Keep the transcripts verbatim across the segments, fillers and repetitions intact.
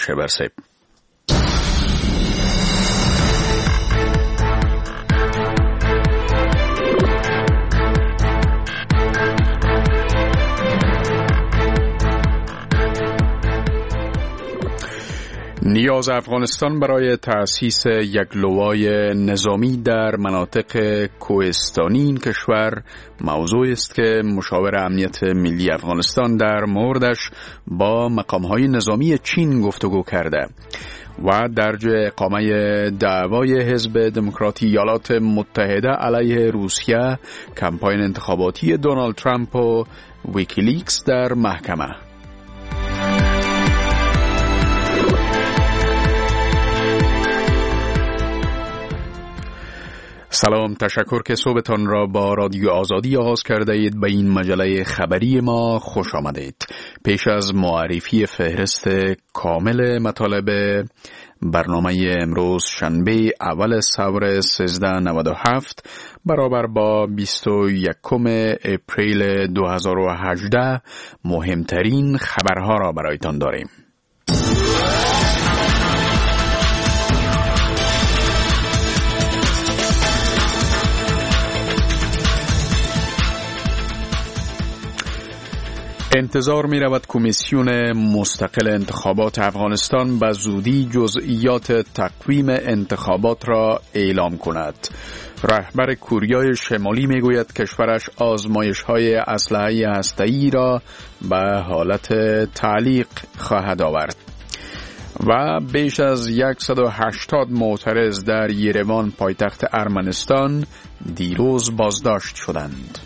شبرسه. نیاز افغانستان برای تأسیس یک لوای نظامی در مناطق کوهستانی این کشور موضوعی است که مشاور امنیت ملی افغانستان در موردش با مقام‌های نظامی چین گفتگو کرده و در جای اقامه دعوای حزب دموکراتی ایالات متحده علیه روسیه کمپاین انتخاباتی دونالد ترامپ و ویکیلیکس در محکمه. سلام، تشکر که صبحتان را با رادیو آزادی آغاز کرده اید. به این مجله خبری ما خوش آمدید. پیش از معرفی فهرست کامل مطالب برنامه امروز شنبه اول سور سیزده نود و هفت برابر با بیست و یکم اپریل دو هزار و هجده مهمترین خبرها را برایتان داریم. انتظار می رود کمیسیون مستقل انتخابات افغانستان به زودی جزئیات تقویم انتخابات را اعلام کند. رهبر کوریای شمالی می گوید کشورش آزمایش های اسلحه هسته‌ای را به حالت تعلیق خواهد آورد. و بیش از صد و هشتاد معترض در یروان پایتخت ارمنستان دیروز بازداشت شدند.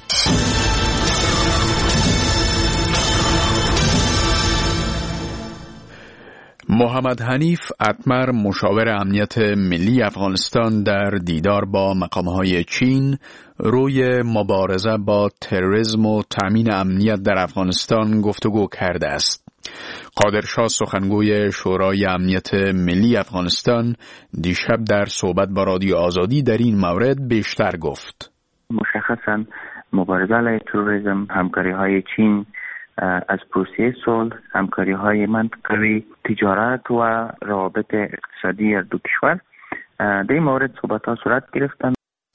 محمد حنیف اتمر مشاور امنیت ملی افغانستان در دیدار با مقام‌های چین روی مبارزه با تروریسم و تامین امنیت در افغانستان گفتگو کرده است. قادرشاه سخنگوی شورای امنیت ملی افغانستان دیشب در صحبت با رادیو آزادی در این مورد بیشتر گفت. مشخصاً مبارزه علیه تروریسم، همکاری‌های چین از پروسه صلح، همکاری‌های منطقوی، تجارت و روابط اقتصادی دو کشور در این مورد صحبت‌ها صورت گرفتند.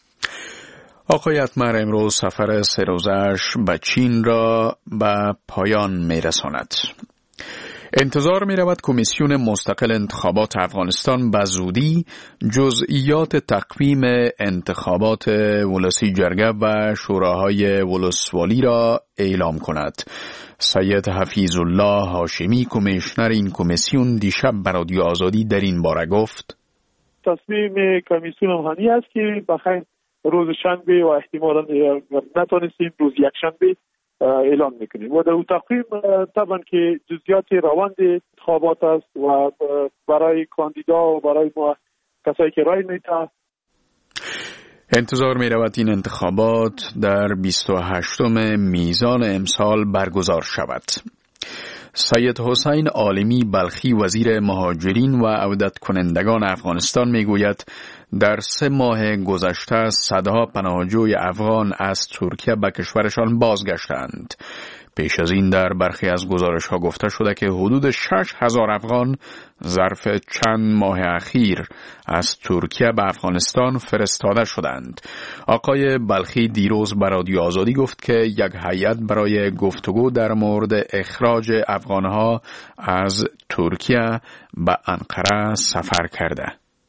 آقای اتمر امروز سفر سه روزه‌اش به چین را به پایان می‌رساند. انتظار می رود کمیسیون مستقل انتخابات افغانستان به زودی جزئیات تقویم انتخابات ولسی جرگه و شوراهای ولسوالی را اعلام کند. سید حفیظ الله هاشمی کمیشنر این کمیسیون دیشب به رادیو آزادی در این باره گفت: تصمیم کمیسیون همانی است که بخیر روز شنبه و احتمالاً نتونستیم روز یک شنبه اعلام میکنیم و در اون تقویم طبعا که جزئیات روند انتخابات است و برای کاندیدا و برای ما کسایی که رای میدن. انتظار می رود این انتخابات در بیست و هشتم میزان امسال برگزار شود. سید حسین عالمی بلخی وزیر مهاجرین و عودت کنندگان افغانستان می گوید در سه ماه گذشته صدها پناهجوی افغان از ترکیه به کشورشان بازگشتند. پیش از این در برخی از گزارش ها گفته شده که حدود شش هزار افغان ظرف چند ماه اخیر از ترکیه به افغانستان فرستاده شدند. آقای بلخی دیروز به رادیو آزادی گفت که یک هیئت برای گفتگو در مورد اخراج افغانها از ترکیه به انقره سفر کرده.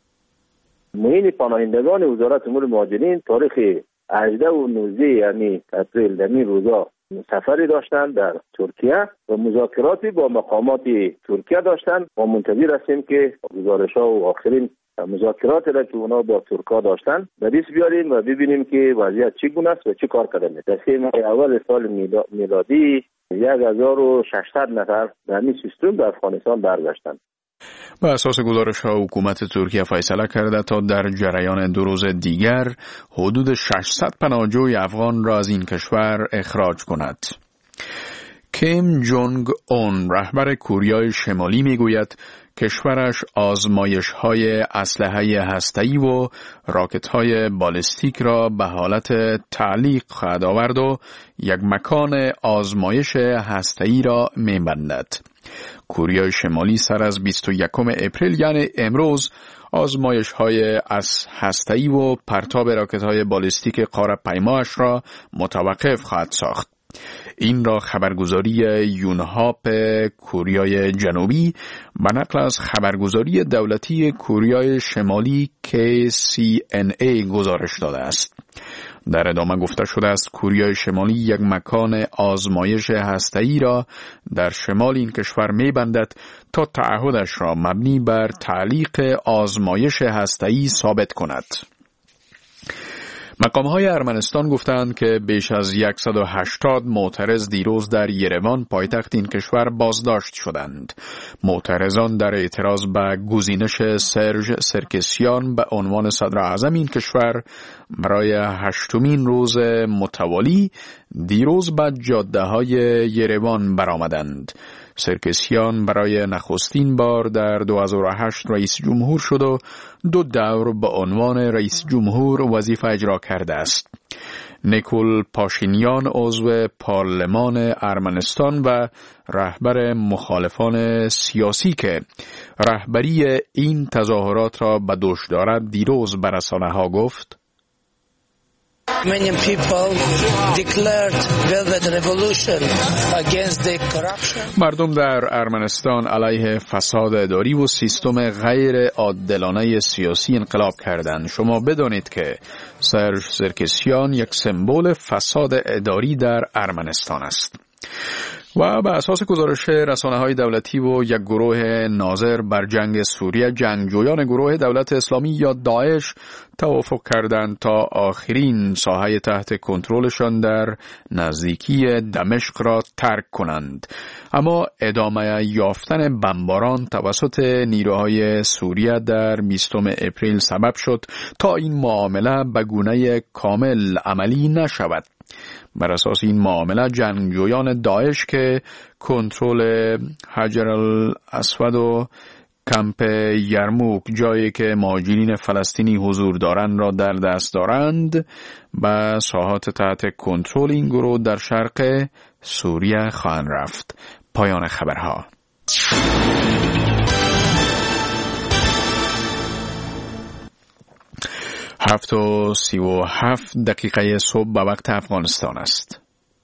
معین پناهندگان وزارت امور مهاجرین تاریخ هجده و نوزده یعنی اپریل در این روزا سفری داشتند در ترکیه و مذاکراتی با مقامات ترکیه داشتند و منتظر هستیم که گزارش‌ها و آخرین مذاکراتی را که اونا با ترکا داشتند به دست بیاریم و ببینیم که وضعیت چگونه است و چه کار کردن. در سه ماه اول سال میلادی یک هزار و ششصد نفر در این سیستم در افغانستان برگشتند. به اساس گزارش‌ها حکومت ترکیه فیصله کرده تا در جریان دو روز دیگر حدود ششصد پناهجوی افغان را از این کشور اخراج کند. کیم جونگ اون رهبر کوریای شمالی میگوید کشورش آزمایش‌های اسلحه هسته‌ای و راکت‌های بالستیک را به حالت تعلیق خواهد آورد و یک مکان آزمایش هسته‌ای را می‌بندد. کره شمالی سر از بیست و یکم اپریل یعنی امروز آزمایش های از هسته‌ای و پرتاب راکت های بالستیک قاره‌پیمایش را متوقف خواهد ساخت. این را خبرگزاری یونهاپ کره جنوبی به نقل از خبرگزاری دولتی کره شمالی کی سی ان ای گزارش داده است. در ادامه گفته شده است کره شمالی یک مکان آزمایش هسته‌ای را در شمال این کشور می‌بندد تا تعهدش را مبنی بر تعلیق آزمایش هسته‌ای ثابت کند. مقام‌های ارمنستان گفتند که بیش از صد و هشتاد معترض دیروز در یروان پایتخت این کشور بازداشت شدند. معترضان در اعتراض به گزینش سرژ سرکسیان به عنوان صدر اعظم این کشور برای هشتمین روز متوالی دیروز به جاده‌های یروان برآمدند. سرکسیان برای نخستین بار در دو هزار و هشت رئیس جمهور شد و دو دور به عنوان رئیس جمهور وظیفه اجرا کرده است. نیکول پاشینیان عضو پارلمان ارمنستان و رهبر مخالفان سیاسی که رهبری این تظاهرات را به دوش دارد دیروز به رسانه‌ها گفت: Many people declared velvet revolution against the corruption. مردم در ارمنستان علیه فساد اداری و سیستم غیر عادلانه سیاسی انقلاب کردند. شما بدانید که سرژ سرکسیان یک سمبل فساد اداری در ارمنستان است. و به اساس گزارش رسانه‌های دولتی و یک گروه ناظر بر جنگ سوریه، جنگجویان گروه دولت اسلامی یا داعش توافق کردند تا آخرین ساحه تحت کنترلشان در نزدیکی دمشق را ترک کنند. اما ادامه یافتن بمباران توسط نیروهای سوریه در بیستم اپریل سبب شد تا این معامله به گونه کامل عملی نشود. بر اساس این معامله جنگجویان داعش که کنترل حجر الاسود و کمپ یرموک، جایی که مهاجرین فلسطینی حضور دارند، را در دست دارند به ساحات تحت کنترل این گروه در شرق سوریه خواهند رفت. پایان خبرها. هفت و سی و هفت دقیقه صبح به وقت افغانستان است.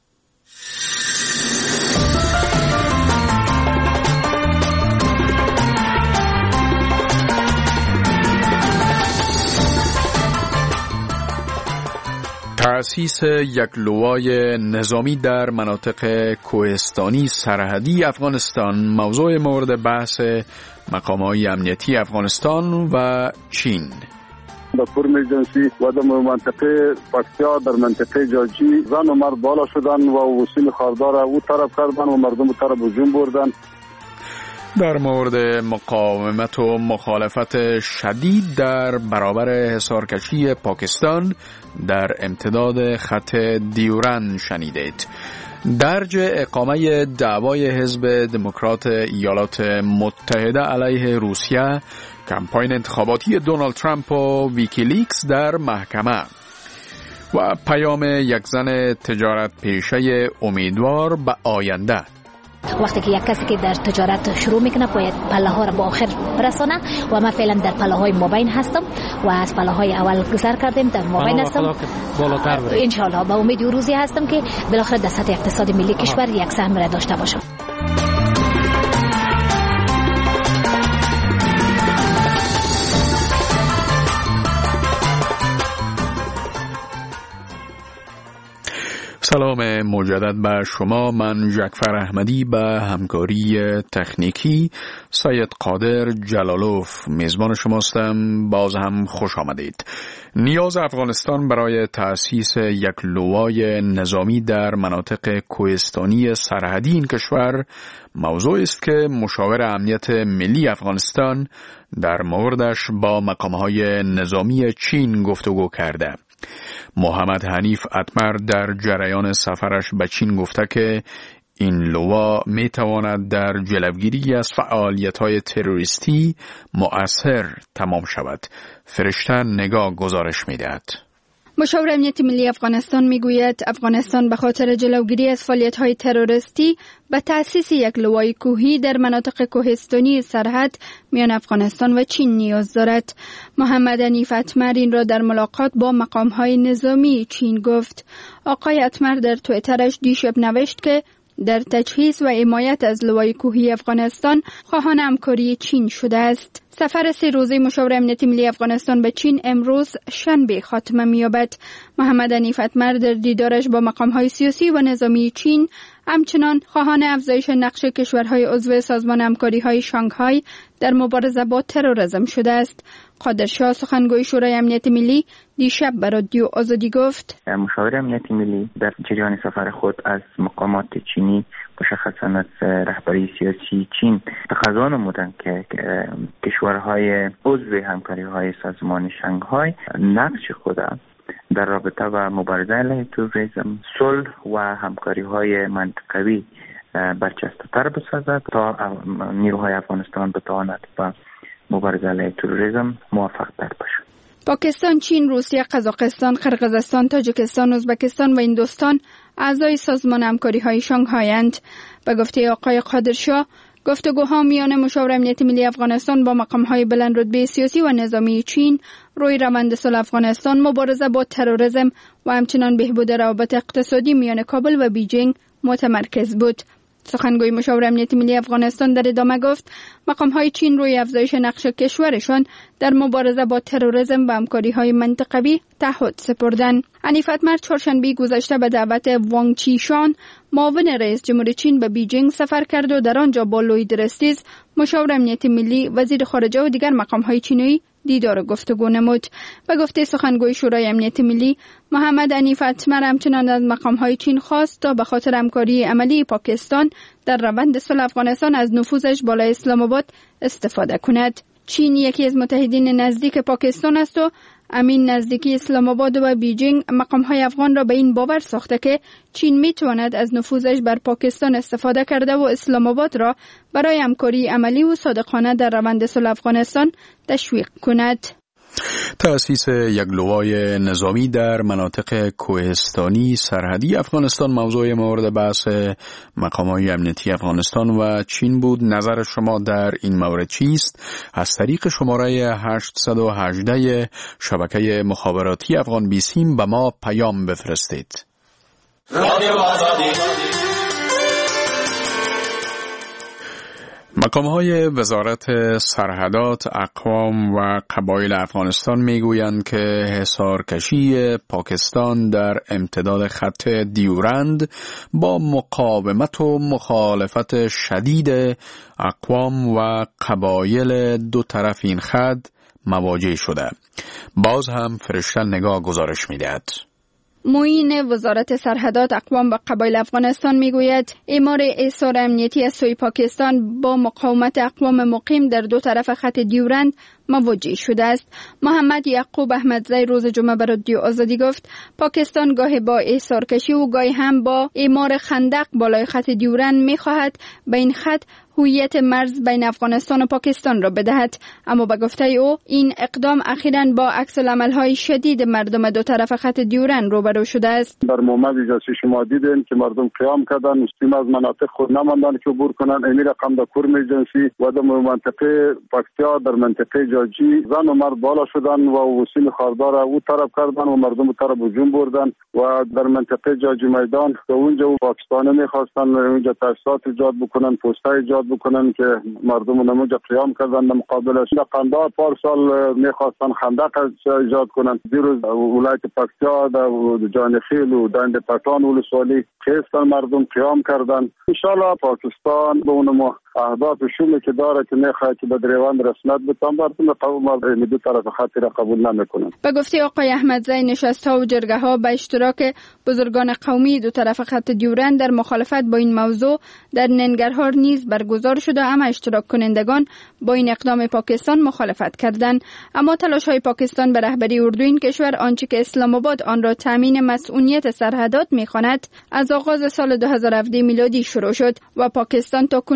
تأسیس یک لوای نظامی در مناطق کوهستانی سرحدی افغانستان موضوع مورد بحث مقام‌های امنیتی افغانستان و چین. در فرم جنسی و در منطقه پکتیا در منطقه جاجی زن و مرد بالا شدن و وسیل خاردار او طرف کردن و مردم او طرف هجوم بردن. در مورد مقاومت و مخالفت شدید در برابر حصارکشی پاکستان در امتداد خط دیورند شنیدید. درج اقامه دعوای حزب دموکرات ایالات متحده علیه روسیه، کمپاین انتخاباتی دونالد ترامپ و ویکیلیکس در محکمه و پیام یک زن تجارت پیشه امیدوار به آینده. وقتی که یک کسی که در تجارت شروع میکنه باید پله ها را به آخر برسانه و من فعلا در پله های مابین هستم و از پله های اول گذر کردیم، در مابین هستم. ان شاء الله با امید روزی هستم که بالاخره در سطح اقتصاد ملی کشور یک سهم را داشته باشم. سلام مجدد به شما. من جعفر احمدی به همکاری تکنیکی سید قادر جلالوف میزبان شماستم. باز هم خوش آمدید. نیاز افغانستان برای تأسیس یک لوای نظامی در مناطق کوهستانی سرحدی این کشور موضوع است که مشاور امنیت ملی افغانستان در موردش با مقام‌های نظامی چین گفتگو کرده. محمد حنیف اتمر در جریان سفرش به چین گفته که این لوا می تواند در جلوگیری از فعالیت‌های تروریستی مؤثر تمام شود. فرشته نگاه گزارش می دهد. مشاور امنیت ملی افغانستان میگوید افغانستان به خاطر جلوگیری از فعالیت‌های تروریستی به تأسیس یک لوای کوهی در مناطق کوهستانی سرحد میان افغانستان و چین نیاز دارد. محمد حنیف اتمر این را در ملاقات با مقام‌های نظامی چین گفت. آقای اتمر در توییترش دیشب نوشت که در تجهیز و حمایت از لوای کوهی افغانستان خواهان همکاری چین شده است. سفر سه روزه مشاور امنیت ملی افغانستان به چین امروز شنبه خاتمه می‌یابد. محمد حنیف اتمر در دیدارش با مقام‌های سیاسی و نظامی چین همچنان خواهان افزایش نقش کشورهای عضو سازمان همکاری‌های شانگهای در مبارزه با تروریسم شده است. قادرشاه سخنگوی شورای امنیت ملی دیشب به رادیو آزادی گفت مشاور امنیت ملی در جریان سفر خود از مقامات چینی مشخصاً از رهبری سیاسی چین تقاضا نمودند که کشورهای عضو همکاری‌های سازمان شانگهای نقش خود در رابطه و مبارزه علیه تروریسم، صلح و همکاری‌های منطقوی برجسته‌تر بسازد تا نیروهای افغانستان بتواند با مبارزه علیه تروریسم موفق‌تر باشد. پاکستان، چین، روسیه، قزاقستان، قرقیزستان، تاجیکستان، ازبکستان و هندوستان اعضای سازمان همکاری‌های شانگهای‌اند. به گفته آقای قادرشاه، گفتگوها میان مشاور امنیت ملی افغانستان با مقام‌های بلندرتبه سیاسی و نظامی چین روی روند صلح افغانستان، مبارزه با تروریسم و همچنین بهبود روابط اقتصادی میان کابل و بیجینگ متمرکز بود. سخنگوی مشاور امنیت ملی افغانستان در ادامه گفت مقام‌های چین روی افزایش نقش کشورشان در مبارزه با تروریسم و همکاری‌های منطقوی تعهد سپردند. حنیف اتمر چهارشنبه گذشته به دعوت وانگ چیشان، معاون رئیس جمهور چین، به بیجینگ سفر کرد و در آنجا با لوی درستیز، مشاور امنیت ملی، وزیر خارجه و دیگر مقام‌های چینی دیدار و گفتگو نمود. به گفته سخنگوی شورای امنیت ملی، محمد حنیف اتمر همچنان از مقام‌های چین خواست تا به خاطر همکاری عملی پاکستان در روند صلح افغانستان از نفوذش بالای اسلام آباد استفاده کند. چین یکی از متحدین نزدیک پاکستان است و امین نزدیکی اسلام آباد و بیجینگ مقام‌های افغان را به این باور ساخته که چین می‌تواند از نفوذش بر پاکستان استفاده کرده و اسلام آباد را برای همکاری عملی و صادقانه در روند صلح افغانستان تشویق کند. تأسیس یک لوای نظامی در مناطق کوهستانی سرحدی افغانستان موضوع مورد بحث مقامات امنیتی افغانستان و چین بود. نظر شما در این مورد چیست؟ از طریق شماره هشتصد و هجده شبکه مخابراتی افغان بیسیم به ما پیام بفرستید. رادیو آزادی. مقام‌های وزارت سرحدات، اقوام و قبایل افغانستان میگویند که حصارکشی پاکستان در امتداد خط دیورند با مقاومت و مخالفت شدید اقوام و قبایل دو طرف این خط مواجه شده. باز هم فرشته نگاه گزارش می‌دهد. معین وزارت سرحدات، اقوام و قبایل افغانستان میگوید اعمار حصار امنیتی از سوی پاکستان با مقاومت اقوام مقیم در دو طرف خط دیورند مواجه شده است. محمد یعقوب احمدزی روز جمعه به رادیو آزادی گفت پاکستان گاهی با حصارکشی و گاهی هم با اعمار خندق بالای خط دیورند میخواهد به این خط هویت مرز بین افغانستان و پاکستان را بدهد، اما به گفته او این اقدام اخیراً با عکس العمل‌های شدید مردم دو طرف خط دیورند روبرو شده است. در مومد اجازه شما دیدین که مردم قیام کردن، مستقیم از مناطق خود نماندن که عبور کنن. امیر رقم در کورم ایجنسی و در منطقه پکتیا در منطقه جاجی زن و مرد بالا شدن و وسیل خاردار او طرف کردن و مردم او طرف هجوم بردن و در منطقه جاجی میدان که اونجا پاکستانی میخواستن اونجا تاسیسات ایجاد بکنن، پوسته ایجاد بکنن که مردم اونجا قیام کردن در مقابلش. در قندهار پارسال میخواستن خندق ایجاد کنن. دیروز ولایت پکتیا در جانخیل و دند پتان ولسوالی خیستن مردم قیام کردن. انشالله پاکستان به اون اهداف شومی که داره که میخواد که به دریوان رسمیت بتن مردم قوم دو طرف خطی را قبول نمیکنن. به گفته آقای احمدزی نشست‌ها و جرگه‌ها به اشتراک بزرگان قومی دو طرف خط دیورند در مخالفت با این موضوع در ننگرهار نیز برگزار شده، اما اشتراک کنندگان با این اقدام پاکستان مخالفت کردند. اما تلاش‌های پاکستان به رهبری اردو این کشور آنچه که اسلام آباد آن را تامین مسئولیت سرحدات می‌خواند از آغاز سال دو هزار و هفده میلادی شروع شد و پاکستان تا کنون تا دو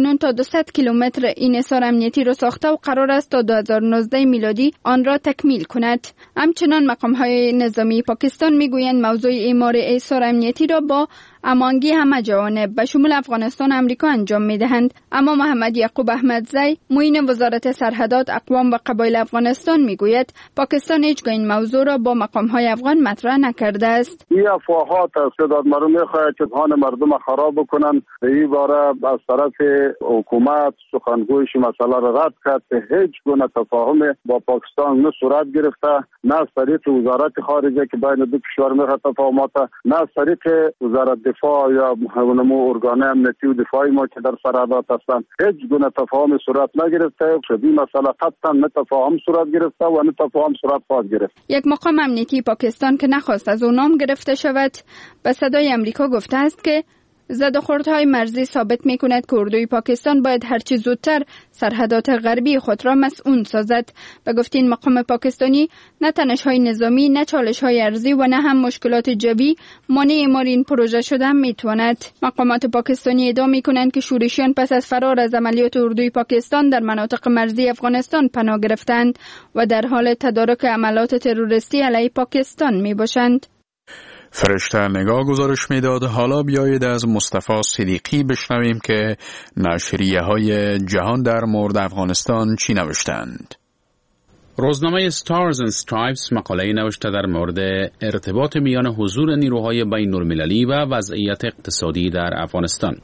دویست کیلومتر این حصار امنیتی را ساخته و قرار است تا دو هزار و نوزده میلادی آن را تکمیل کند. همچنان مقام‌های نظامی پاکستان میگویند موضوع اعمار حصار امنیتی را با هماهنگی همه جوانب به شمول افغانستان و امریکا انجام میدهند. اما محمد یعقوب احمدزی معین وزارت سرحدات اقوام و قبایل افغانستان میگوید پاکستان هیچگاه این موضوع را با مقام‌های افغان مطرح نکرده است. این افواهات است که دادمرو میخواهد که ذهن مردم خراب بکنن. این باره از طرف حکومت سخنگویش مسئله را رد کرد که هیچ گونه تفاهم با پاکستان نه صورت گرفته، نه از طریق وزارت خارجه که بین دو کشور میخواد تفاهمات، نه از طریق وزارت دفاع یا همونمو ارگان امنیتی و دفاعی ما که در سرحدات هستن هیچ گونه تفاهم صورت نگرفته. شدی مسئله قطعا نه تفاهم صورت گرفته و نه تفاهم صورت خواهد گرفت. یک مقام امنیتی پاکستان که نخواست از او نام گرفته شود به صدای امریکا گفته است که زدوخوردهای مرزی ثابت می کند که اردوی پاکستان باید هرچی زودتر سرحدات غربی خود را مسئول سازد. به گفته این مقام پاکستانی نه تنش‌های نظامی، نه چالش‌های ارضی و نه هم مشکلات جوی مانع اعمار این پروژه شده می تواند. مقامات پاکستانی ادعا می کنند که شورشیان پس از فرار از عملیات اردوی پاکستان در مناطق مرزی افغانستان پناه گرفتند و در حال تدارک عملیات تروریستی علیه پاکستان می باشند. فرشته نگاه گزارش میداد. حالا بیایید از مصطفی صدیقی بشنویم که نشریه های جهان در مورد افغانستان چی نوشتند. روزنامه Stars and Stripes مقاله نوشته در مورد ارتباط میان حضور نیروهای بین المللی و وضعیت اقتصادی در افغانستان.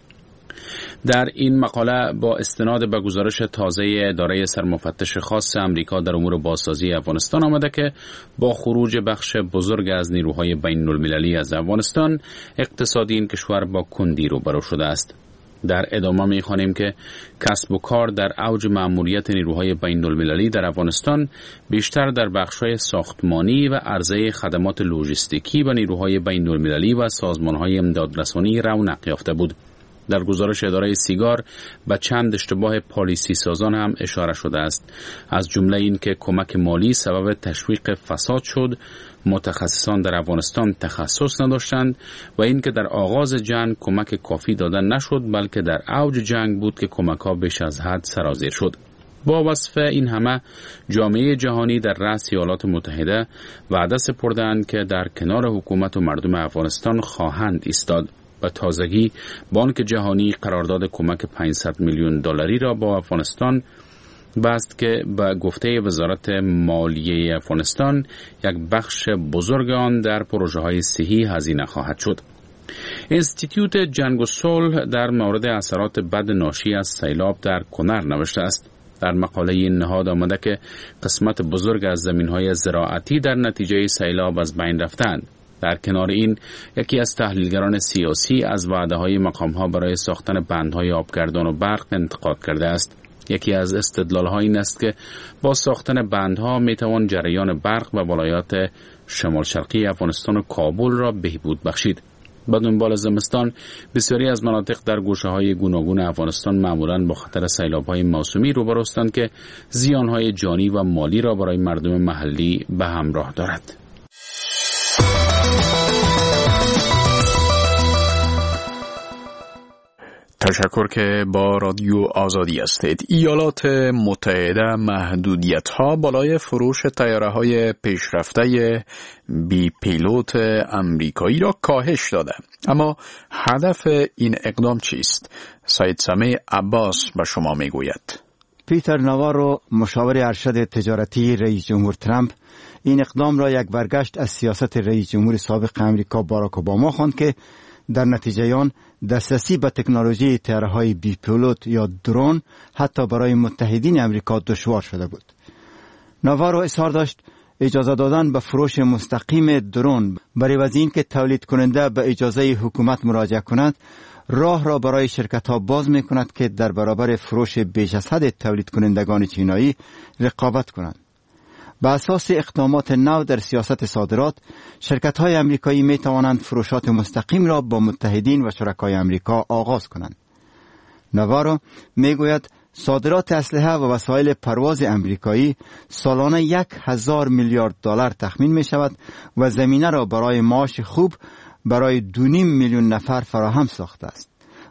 در این مقاله با استناد به گزارش تازه اداره سرمفتش خاص امریکا در امور بازسازی افغانستان آمده که با خروج بخش بزرگ از نیروهای بین المللی از افغانستان اقتصادی این کشور با کندی روبرو شده است. در ادامه می‌خوانیم که کسب و کار در اوج مأموریت نیروهای بین المللی در افغانستان بیشتر در بخش‌های ساختمانی و عرضه خدمات لوجستیکی و نیروهای بین المللی و سازمان‌های امدادرسانی رونق یافته بود. در گزارش اداره سیگار به چند اشتباه پالیسی سازان هم اشاره شده است، از جمله این که کمک مالی سبب تشویق فساد شد، متخصصان در افغانستان تخصص نداشتند و این که در آغاز جنگ کمک کافی دادن نشد بلکه در اوج جنگ بود که کمک‌ها بیش از حد سرازیر شد. با وصف این همه جامعه جهانی در رأس ایالات متحده وعده سپردند که در کنار حکومت و مردم افغانستان خواهند ایستاد. و تازگی بانک جهانی قرارداد کمک پانصد میلیون دلاری را با افغانستان بست که به گفته وزارت مالیه افغانستان یک بخش بزرگ آن در پروژه های صحی هزینه خواهد شد. انستیتیوت جنگ و صلح در مورد اثرات بد ناشی از سیلاب در کنر نوشته است. در مقاله این نهاد آمده که قسمت بزرگ از زمین‌های زراعتی در نتیجه سیلاب از بین رفتند. در کنار این یکی از تحلیلگران سیاسی از وعده‌های مقام‌ها برای ساختن بندهای آبگردان و برق انتقاد کرده است. یکی از استدلال‌ها این است که با ساختن بندها می‌توان جریان برق و ولایات شمال شرقی افغانستان و کابل را بهبود بخشید. با دنبال زمستان بسیاری از مناطق در گوشه‌های گوناگون افغانستان معمولاً با خطر سیلاب‌های موسمی روبرو هستند که زیان‌های جانی و مالی را برای مردم محلی به همراه دارد. تشکر که با رادیو آزادی هستید. ایالات متحده محدودیت‌ها بالای فروش طیاره‌های پیشرفته بی پیلوت آمریکایی را کاهش داده. اما هدف این اقدام چیست؟ سید سمیع عباس به شما میگوید. پیتر ناوارو، مشاور ارشد تجارتی رئیس جمهور ترامپ، این اقدام را یک برگشت از سیاست رئیس جمهور سابق امریکا باراک اوباما خواند که در نتیجه آن دسترسی به تکنولوژی طیاره‌های بی پیلوت یا درون حتی برای متحدین امریکا دشوار شده بود. ناوارو اصرار داشت اجازه دادن به فروش مستقیم درون برای وضع این که تولید کننده به اجازه حکومت مراجعه کند راه را برای شرکت‌ها باز می‌کند که در برابر فروش بیش از حد تولید کنندگان چینایی رقابت کنند. به اساس اقدامات نو در سیاست صادرات، شرکت‌های امریکایی می‌توانند فروشات مستقیم را با متحدین و شرکای امریکا آغاز کنند. ناوارو می‌گوید صادرات اسلحه و وسایل پرواز امریکایی سالانه یک هزار میلیارد دلار تخمین می‌شود و زمینه را برای معاش خوب برای دو و نیم میلیون نفر فراهم ساخته است.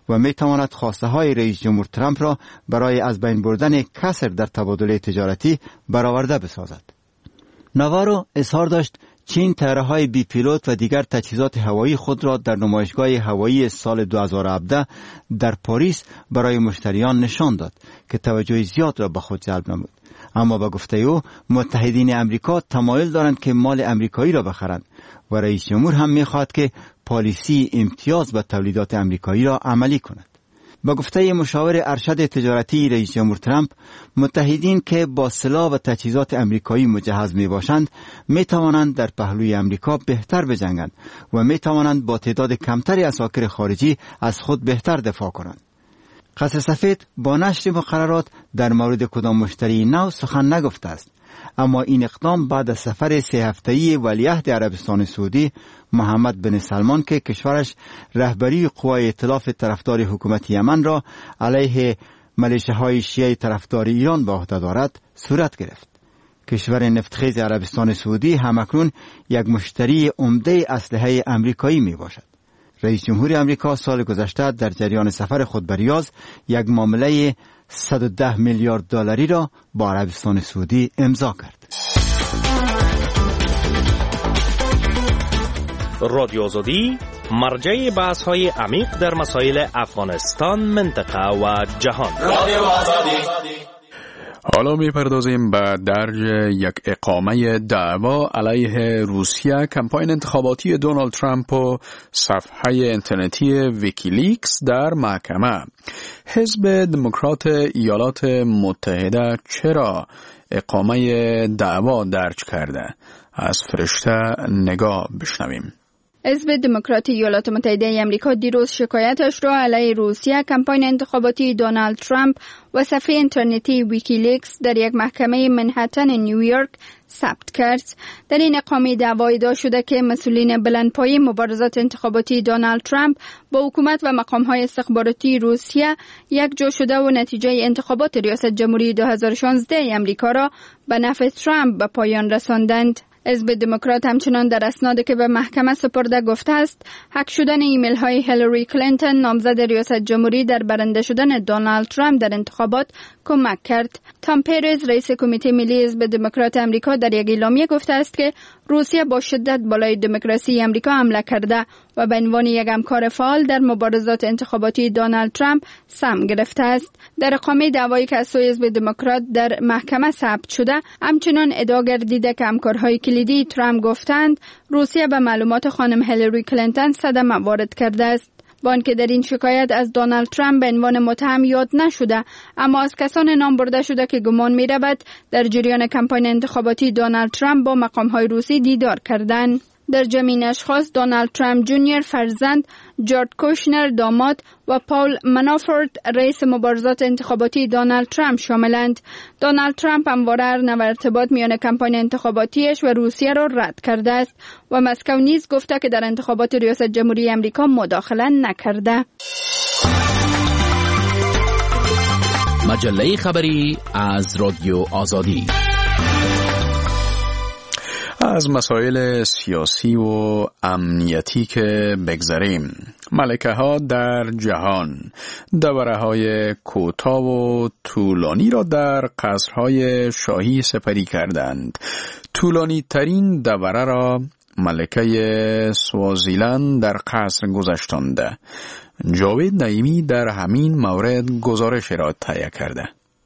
و می تواند خواسته های رئیس جمهور ترامپ را برای از بین بردن کسر در تبادل تجارتی برآورده بسازد. ناوارو اظهار داشت چین طیاره‌های بی پیلوت و دیگر تجهیزات هوایی خود را در نمایشگاه هوایی سال دو هزار و هفده در پاریس برای مشتریان نشان داد که توجه زیاد را به خود جلب نمود. اما به گفته او متحدین امریکا تمایل دارند که مال امریکایی را بخرند و رئیس جمهور هم می‌خواهد که پالیسی امتیاز به تولیدات امریکایی را عملی کند. با گفته مشاور ارشد تجارتی رئیس جمهور ترامپ، متحدین که با سلاح و تجهیزات امریکایی مجهز می باشند می توانند در پهلوی امریکا بهتر بجنگند و می توانند با تعداد کمتری اساکر خارجی از خود بهتر دفاع کنند. قصر سفید با نشر مقررات در مورد کدام مشتری نو سخن نگفته است، اما این اقدام بعد از سفر سه هفته‌ای ولیعهد عربستان سعودی محمد بن سلمان که کشورش رهبری قوای ائتلاف طرفدار حکومت یمن را علیه ملیشه‌های شیعه طرفدار ایران به عهده دارد صورت گرفت. کشور نفتخیز عربستان سعودی همکنون یک مشتری عمده اسلحه امریکایی می باشد. رئیس جمهور امریکا سال گذشته در جریان سفر خود به ریاض یک معامله صد و ده میلیارد دلاری را با عربستان سعودی امضا کرد. رادیو آزادی مرجع بحث های عمیق در مسائل افغانستان، منطقه و جهان. رادیو آزادی. حالا میپردازیم به درج یک اقامه دعوا علیه روسیه، کمپاین انتخاباتی دونالد ترامپ و صفحه اینترنتی ویکیلیکس در محکمه. حزب دموکرات ایالات متحده چرا اقامه دعوا درج کرده؟ از فرشته نگاه بشنویم. حزب دموکرات ایالات متحده آمریکا دیروز شکایتش را علیه روسیه، کمپاین انتخاباتی دونالد ترامپ و صفحه اینترنتی ویکیلیکس در یک محکمه منهتن نیویورک ثبت کرد. در این اقامه دعوا ادعا شده که مسئولین بلندپایه مبارزات انتخاباتی دونالد ترامپ با حکومت و مقام‌های استخباراتی روسیه یک جا شده و نتیجه انتخابات ریاست جمهوری دو هزار و شانزده امریکا را به نفع ترامپ به پایان رساندند. حزب دموکرات همچنان در اسنادی که به محکمه سپرده گفته است هک شدن ایمیل های هیلاری کلینتون نامزد ریاست جمهوری در برنده شدن دونالد ترامپ در انتخابات کمک کرد. تام پریز رئیس کمیته ملی حزب دموکرات امریکا در یک اعلامیه گفته است که روسیه با شدت بالای دموکراسی امریکا حمله کرده و به عنوان یک همکار فعال در مبارزات انتخاباتی دونالد ترامپ سهم گرفته است. در اقامه دعوایی که از سوی حزب دموکرات در محکمه ثبت شده، همچنان ادعا گردیده که همکارهای کلیدی ترامپ گفتند روسیه به معلومات خانم هیلاری کلینتون صدمه وارد کرده است. با آنکه در این شکایت از دونالد ترامپ به عنوان متهم یاد نشده، اما از کسان نام برده شده که گمان می رود در جریان کمپاین انتخاباتی دونالد ترامپ با مقام‌های روسی دیدار کردند. در جمعین اشخاص دونالد ترامپ جونیور فرزند، جارد کوشنر داماد و پاول منافورت رئیس مبارزات انتخاباتی دونالد ترامپ شاملند. دونالد ترامپ همواره هر نوع ارتباط میان کمپاین انتخاباتیش و روسیه را رد کرده است و مسکو نیز گفته که در انتخابات ریاست جمهوری امریکا مداخله نکرده. مجله خبری از رادیو آزادی. از مسائل سیاسی و امنیتی که بگذریم، ملکه ها در جهان دوره های کوتاه و طولانی را در قصرهای شاهی سپری کردند. طولانی ترین دوره را ملکه سوازیلند در قصر گذشتانده. جاوید نعیمی در همین مورد گزارش را تهیه کرده.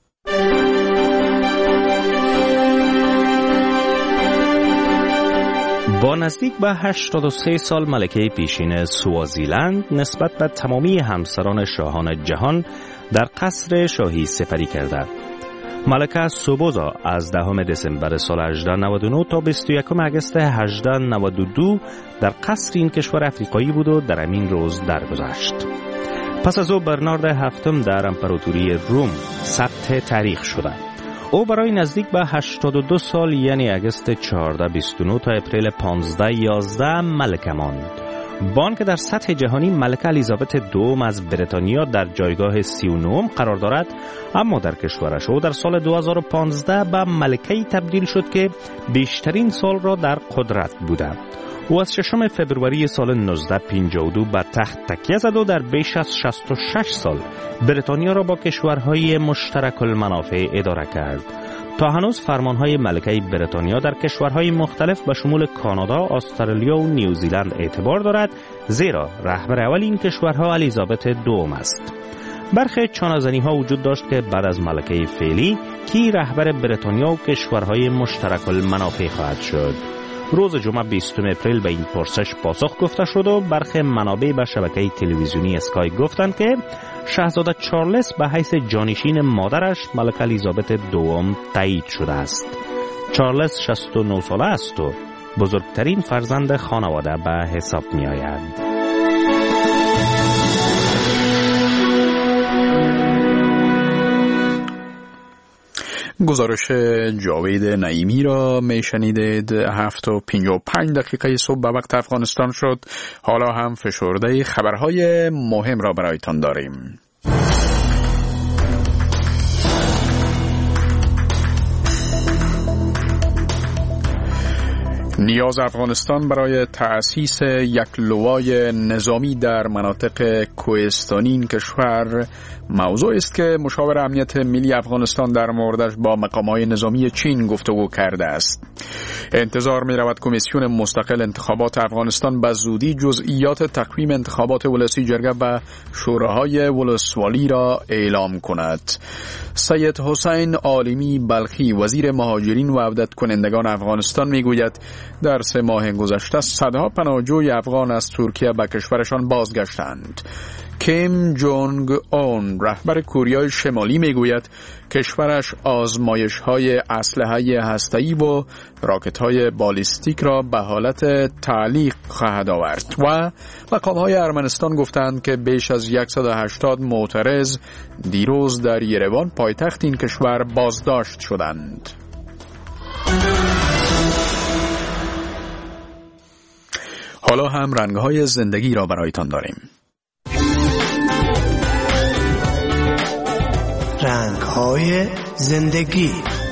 با نزدیک به هشتاد و سه سال ملکه پیشین سوازیلند نسبت به تمامی همسران شاهان جهان در قصر شاهی سپری کرده. ملکه سوبوزا از دهم دسامبر سال هزار و هشتصد و نود و نه تا بیست و یکم آگوست هزار و هشتصد و نود و دو در قصر این کشور افریقایی بود و در همین روز درگذشت. پس از او برنارد هفتم در امپراتوری روم ثبت تاریخ شده. او برای نزدیک به هشتاد و دو سال یعنی آگوست چهارده بیست و نه تا اپریل پانزده یازده ملکه ماند. بان که در سطح جهانی ملکه الیزابت دوم از بریتانیا در جایگاه سی و نه قرار دارد، اما در کشورش او در سال دو هزار و پانزده به ملکه‌ای تبدیل شد که بیشترین سال را در قدرت بوده. او از ششم فبروری سال نوزده پنجاه و دو بر تخت تکیه زد و در بیش از شصت و شش سال بریتانیا را با کشورهای مشترک المنافع اداره کرد. تا هنوز فرمانهای ملکه بریتانیا در کشورهای مختلف به شمول کانادا، استرالیا و نیوزیلند اعتبار دارد، زیرا رهبر اول این کشورها الیزابت دوم است. برخی چانه‌زنی ها وجود داشت که بعد از ملکه فعلی کی رهبر بریتانیا و کشورهای مشترک المنافع خواهد شد. روز جمعه بیستم اپریل به این پرسش پاسخ گفته شد و برخی منابع به شبکه تلویزیونی اسکای گفتند که شاهزاده چارلز به حیث جانشین مادرش ملکه الیزابت دوم تایید شده است. چارلز شصت و نه ساله است و بزرگترین فرزند خانواده به حساب می آید. گزارش جاوید نعیمی را می شنیدید. هفت و پنجاه و پنج دقیقه صبح به وقت افغانستان شد. حالا هم فشرده خبرهای مهم را برایتان داریم. نیاز افغانستان برای تأسیس یک لوای نظامی در مناطق کوهستانی این کشور موضوع است که مشاور امنیت ملی افغانستان در موردش با مقامات نظامی چین گفتگو کرده است. انتظار می رود کمیسیون مستقل انتخابات افغانستان به زودی جزئیات تقویم انتخابات ولسی جرگه و شوراهای ولسوالی را اعلام کند. سید حسین عالمی بلخی وزیر مهاجرین و عودت کنندگان افغانستان می گوید در سه ماه گذشته صدها پناهجوی افغان از ترکیه به کشورشان بازگشتند. کیم جونگ اون رهبر کره شمالی میگوید کشورش آزمایش‌های اسلحه هسته‌ای و راکت‌های بالیستیک را به حالت تعلیق خواهد آورد و مقام‌های ارمنستان گفتند که بیش از صد و هشتاد معترض دیروز در یروان پایتخت این کشور بازداشت شدند. حالا هم رنگ‌های زندگی را برایتان داریم. رنگ‌های زندگی.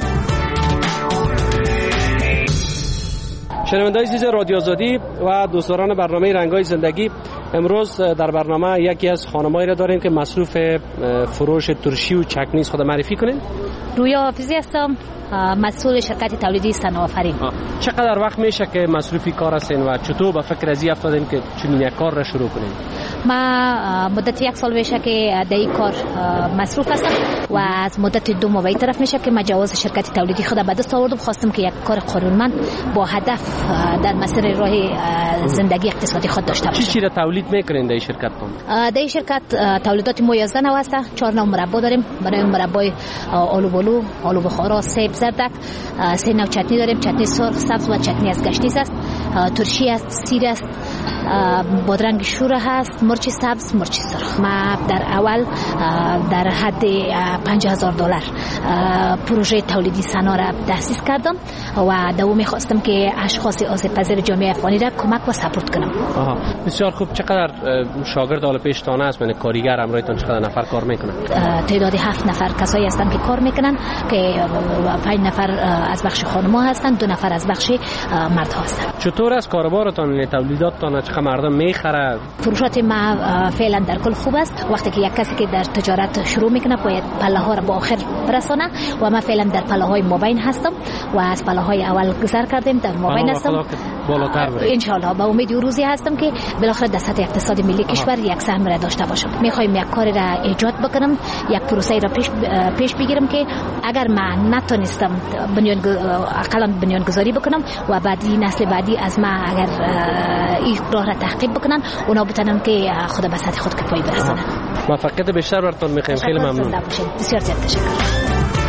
شنوندگان عزیز رادیو آزادی و دوستداران برنامه رنگ‌های زندگی، امروز در برنامه یکی از خانمایی را داریم که مصروف فروش ترشی و چکنی خود معرفی کنین. رویا حافظی هستم، مسئول شرکت تولیدی صنعت‌آفرین. چقدر وقت میشه که مصروفی کار هستین و چطور به فکر ازی افتادین که چنین یک کار را شروع کنین؟ ما مدت یک سال میشه که در این کار مصروف هستم و از مدت دو ماه به این طرف میشه که من جواز شرکت تولیدی خود به دست آوردم. خواستم که یک کار قانونمند با هدف در مسیر راه زندگی اقتصادی خود داشته باشم. چی چی را تولید میکنین در این شرکت؟ در این شرکت تولیدات ما یازده نوع است. چهار نوع مربا داریم. برای مربای آلو بلو، آلو بخارا، سیب، زردک. سه نوع چتنی داریم، چتنی سرخ، سبز و چتنی از گشنیز است. ترشی است، سیر است، بادرنگ شوره هست، مرچ سبز، مرچ سرخ. ما در اول در حد پنجاه هزار دلار پروژه تولیدی صنعت را تأسیس کردم و دومی خواستم که اشخاص آسیب پذیر جامعه افغانی را کمک و سپورت کنم. آها، بسیار خوب. چقدر شاگرد حال پیشتانه است؟ یعنی کارگر همراهتون چقدر نفر کار میکنن؟ تعداد هفت نفر کسایی هستن که کار میکنن که پنج نفر از بخش خانم‌ها هستن، دو نفر از بخش مردها هستن. چطور است کاروبارتان؟ تولیداتتان چقدر مردم میخره؟ فروشات ما فعلا در کل خوب است. وقتی که یک کسی که در تجارت شروع میکنه باید پله ها را به آخر برسانه و ما فعلا در پله های مابین هستم و از پله های اول گذر کردیم، در مابین هستم. بالاتر بریم ان شاء الله. با امید روزی هستم که بالاخره در سطح اقتصادی ملی کشور یک سهم را داشته باشم. میخوایم یک کاری را ایجاد بکنم، یک پروسه را پیش پیش بگیرم که اگر من نتونستم بنیان اقلا بنیان گذاری بکنم و بعدی نسل بعدی از ما اگر این راه را تعقیب بکنن، اونا بتونن که خود به سطح خود کفایی برسونن. موفقیت بیشتر براتون میخوایم. خیلی ممنون. بسیار زیاد تشکر.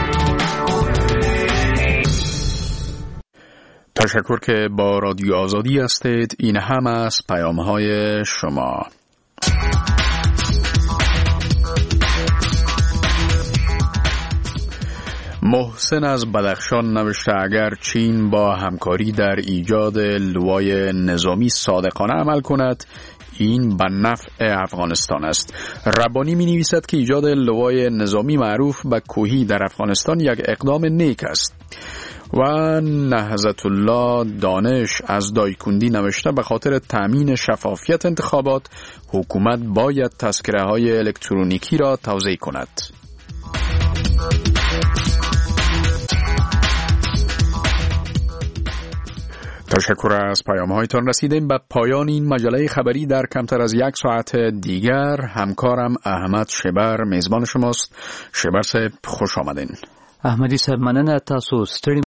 تشکر که با رادیو آزادی هستید. این هم از پیام‌های شما. محسن از بدخشان نوشته اگر چین با همکاری در ایجاد لوای نظامی صادقانه عمل کند این به نفع افغانستان است. ربانی می نویسد که ایجاد لوای نظامی معروف به کوهی در افغانستان یک اقدام نیک است. و نهضت الله دانش از دایکندی نوشته به خاطر تأمین شفافیت انتخابات حکومت باید تذکره های الکترونیکی را توزیع کند. تشکر از پیام هایتان. رسیدیم به پایان این مجله خبری. در کمتر از یک ساعت دیگر همکارم احمد شبر میزبان شماست. شبر صاحب خوش آمدین. احمدی صاحب مننه. تاسو ستړي